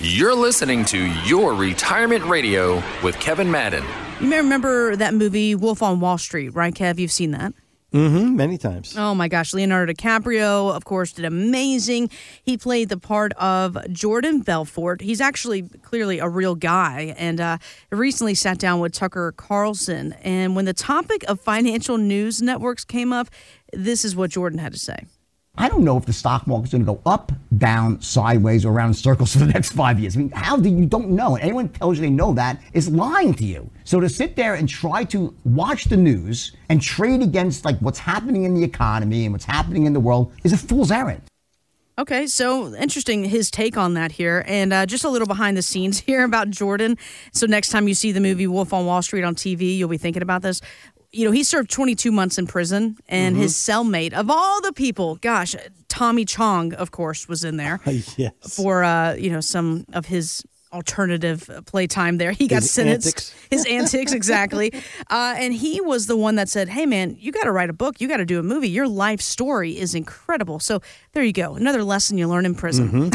You're listening to Your Retirement Radio with Kevin Madden. You may remember that movie Wolf on Wall Street, right, Kev? You've seen that. Many times. Oh, my gosh. Leonardo DiCaprio, of course, did amazing. He played the part of Jordan Belfort. He's actually clearly a real guy, and recently sat down with Tucker Carlson. And when the topic of financial news networks came up, this is what Jordan had to say. I don't know if the stock market's going to go up, down, sideways, or around in circles for the next 5 years. I mean, how do you don't know? And anyone tells you they know that is lying to you. So to sit there and try to watch the news and trade against like what's happening in the economy and what's happening in the world is a fool's errand. Okay, so interesting his take on that here. And just a little behind the scenes here about Jordan. So next time you see the movie Wolf on Wall Street on TV, you'll be thinking about this. You know, he served 22 months in prison, and his cellmate, of all the people, gosh, Tommy Chong, of course, was in there for, some of his alternative playtime there. He got sentenced. His antics, exactly. And he was the one that said, hey, man, you got to write a book. You got to do a movie. Your life story is incredible. So there you go. Another lesson you learn in prison.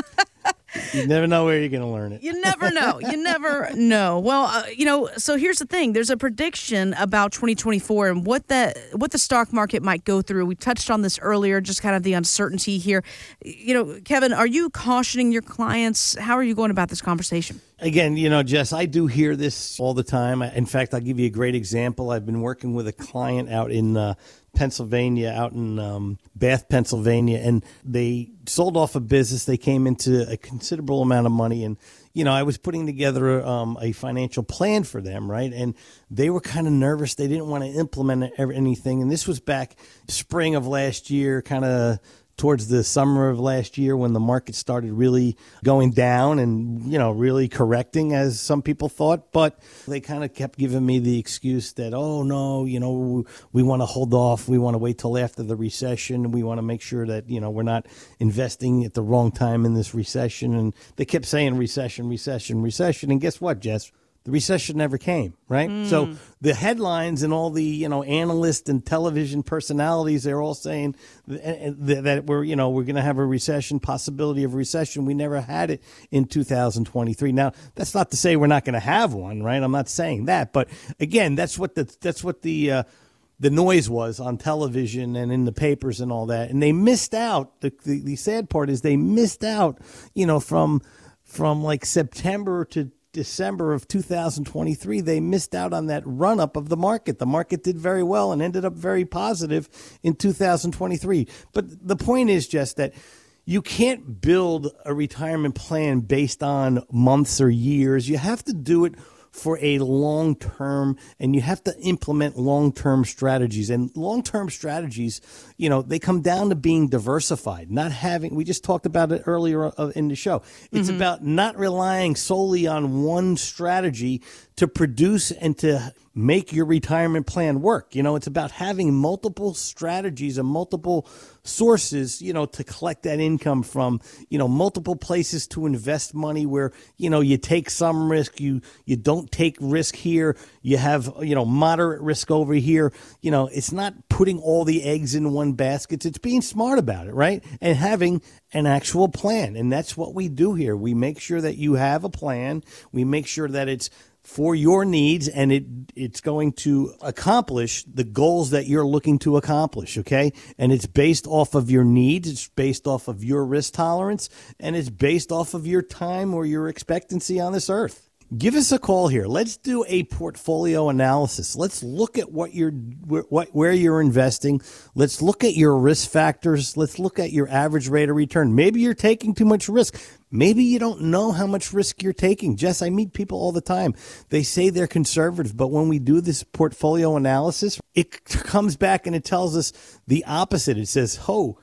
You never know where you're going to learn it. You never know. You never know. Well, so here's the thing. There's a prediction about 2024 and what the stock market might go through. We touched on this earlier, just kind of the uncertainty here. You know, Kevin, are you cautioning your clients? How are you going about this conversation? Again, Jess, I do hear this all the time. In fact, I'll give you a great example. I've been working with a client out in Pennsylvania, out in Bath, Pennsylvania, and they sold off a business. They came into a considerable amount of money, and I was putting together a financial plan for them, right? And they were kind of nervous. They didn't want to implement anything, and this was back spring of last year, kind of towards the summer of last year when the market started really going down and, really correcting as some people thought. But they kind of kept giving me the excuse that, oh, no, we want to hold off. We want to wait till after the recession. We want to make sure that, we're not investing at the wrong time in this recession. And they kept saying recession, recession, recession. And guess what, Jess? The recession never came, right? So the headlines and all the, analysts and television personalities, they're all saying that we're going to have a recession, possibility of recession. We never had it in 2023. Now, that's not to say we're not going to have one, right? I'm not saying that. But again, that's what the noise was on television and in the papers and all that. And they missed out. The sad part is they missed out, from like September to December of 2023, they missed out on that run-up of the market. The market did very well and ended up very positive in 2023. But the point is just that you can't build a retirement plan based on months or years. You have to do it for a long term, and you have to implement long-term strategies. And long-term strategies, they come down to being diversified, not having, we just talked about it earlier in the show. It's about not relying solely on one strategy to produce and to make your retirement plan work. It's about having multiple strategies and multiple sources, to collect that income from, multiple places to invest money where, you take some risk, you don't take risk here, you have, moderate risk over here. It's not putting all the eggs in one basket. It's being smart about it, right? And having an actual plan. And that's what we do here. We make sure that you have a plan. We make sure that it's for your needs, and it's going to accomplish the goals that you're looking to accomplish, okay? And it's based off of your needs, it's based off of your risk tolerance, and it's based off of your time or your expectancy on this earth. Give us a call here. Let's do a portfolio analysis. Let's look at where you're investing. Let's look at your risk factors. Let's look at your average rate of return. Maybe you're taking too much risk. Maybe you don't know how much risk you're taking. Jess, I meet people all the time. They say they're conservative, but when we do this portfolio analysis, it comes back and it tells us the opposite. It says,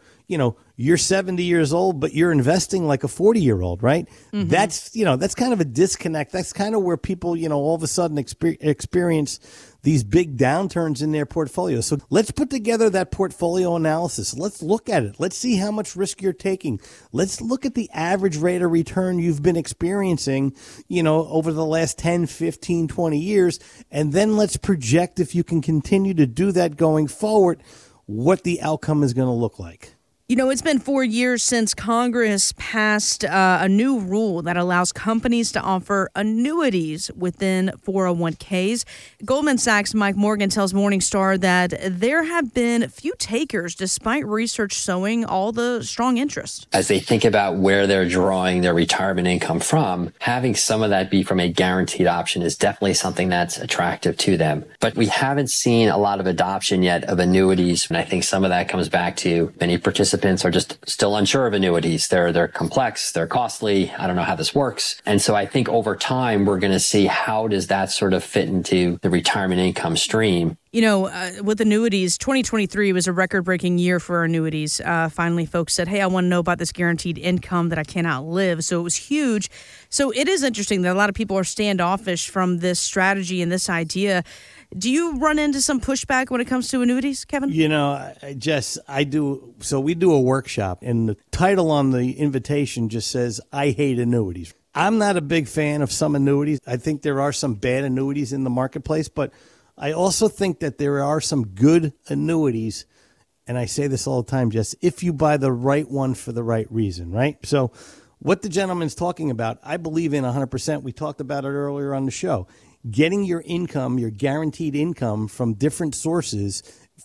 you're 70 years old, but you're investing like a 40-year-old, right? That's kind of a disconnect. That's kind of where people, all of a sudden experience these big downturns in their portfolio. So let's put together that portfolio analysis. Let's look at it. Let's see how much risk you're taking. Let's look at the average rate of return you've been experiencing, over the last 10, 15, 20 years. And then let's project, if you can continue to do that going forward, what the outcome is going to look like. You know, it's been 4 years since Congress passed a new rule that allows companies to offer annuities within 401ks. Goldman Sachs' Mike Morgan tells Morningstar that there have been few takers despite research showing all the strong interest. As they think about where they're drawing their retirement income from, having some of that be from a guaranteed option is definitely something that's attractive to them. But we haven't seen a lot of adoption yet of annuities, and I think some of that comes back to many participants are just still unsure of annuities. They're complex, they're costly. I don't know how this works. And so I think over time, we're going to see how does that sort of fit into the retirement income stream. You know, with annuities, 2023 was a record-breaking year for annuities. Finally, folks said, hey, I want to know about this guaranteed income that I can't outlive. So it was huge. So it is interesting that a lot of people are standoffish from this strategy and this idea. Do you run into some pushback when it comes to annuities, Kevin? You know, Jess, I do. So we do a workshop, and the title on the invitation just says, I hate annuities. I'm not a big fan of some annuities. I think there are some bad annuities in the marketplace, but I also think that there are some good annuities, and I say this all the time, Jess, if you buy the right one for the right reason, right? So what the gentleman's talking about, I believe in 100%. We talked about it earlier on the show. Getting your income, your guaranteed income from different sources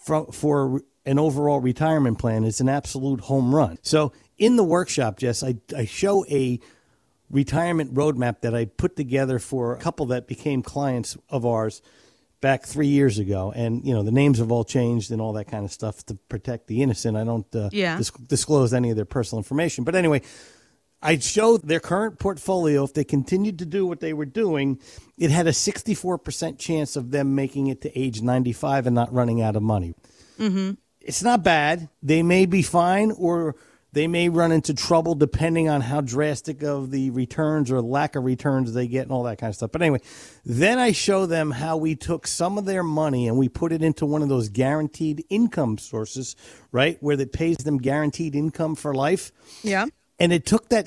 for an overall retirement plan is an absolute home run. So in the workshop, Jess, I show a retirement roadmap that I put together for a couple that became clients of ours back 3 years ago. And, you know, the names have all changed and all that kind of stuff to protect the innocent. I don't disclose any of their personal information. But anyway, I showed their current portfolio. If they continued to do what they were doing, it had a 64% chance of them making it to age 95 and not running out of money. Mm-hmm. It's not bad. They may be fine, or they may run into trouble depending on how drastic of the returns or lack of returns they get and all that kind of stuff. But anyway, then I show them how we took some of their money and we put it into one of those guaranteed income sources, right, where it pays them guaranteed income for life. Yeah. And it took that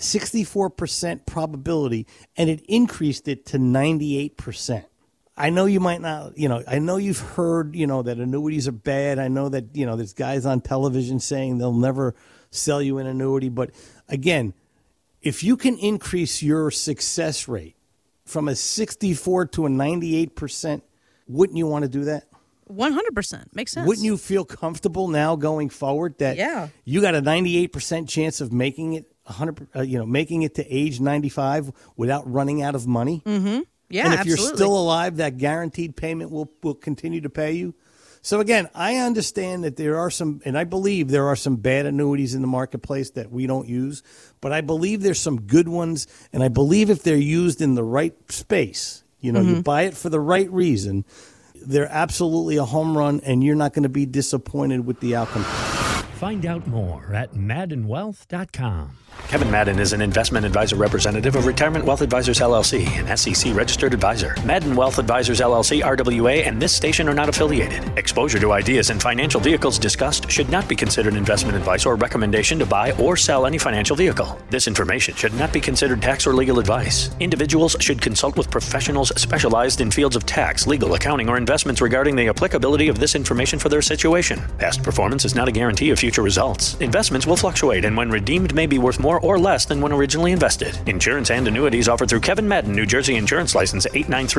64% probability and it increased it to 98%. I know you might not, you know, I know you've heard, you know, that annuities are bad. I know that, you know, there's guys on television saying they'll never sell you an annuity. But again, if you can increase your success rate from a 64 to a 98%, wouldn't you want to do that? 100%. Makes sense. Wouldn't you feel comfortable now going forward that you got a 98% chance of making it 100, making it to age 95 without running out of money? Mm-hmm. Yeah, and if absolutely. you're still alive, that guaranteed payment will continue to pay you. So again, I understand that there are some, and I believe there are some bad annuities in the marketplace that we don't use, but I believe there's some good ones, and I believe if they're used in the right space, you know, you buy it for the right reason, they're absolutely a home run, and you're not going to be disappointed with the outcome. Find out more at MaddenWealth.com. Kevin Madden is an investment advisor representative of Retirement Wealth Advisors, LLC, an SEC-registered advisor. Madden Wealth Advisors, LLC, RWA, and this station are not affiliated. Exposure to ideas and financial vehicles discussed should not be considered investment advice or recommendation to buy or sell any financial vehicle. This information should not be considered tax or legal advice. Individuals should consult with professionals specialized in fields of tax, legal, accounting, or investments regarding the applicability of this information for their situation. Past performance is not a guarantee of future results. Investments will fluctuate, and when redeemed may be worth more or less than when originally invested. Insurance and annuities offered through Kevin Madden, New Jersey Insurance License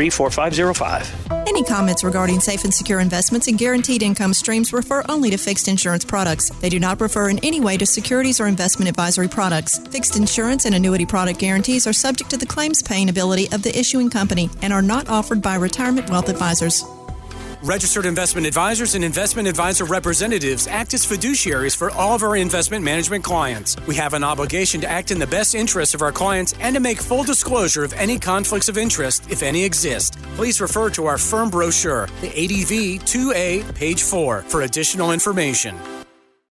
8934505. Any comments regarding safe and secure investments and guaranteed income streams refer only to fixed insurance products. They do not refer in any way to securities or investment advisory products. Fixed insurance and annuity product guarantees are subject to the claims paying ability of the issuing company and are not offered by Retirement Wealth Advisors. Registered investment advisors and investment advisor representatives act as fiduciaries for all of our investment management clients. We have an obligation to act in the best interests of our clients and to make full disclosure of any conflicts of interest, if any exist. Please refer to our firm brochure, the ADV 2A, page 4, for additional information.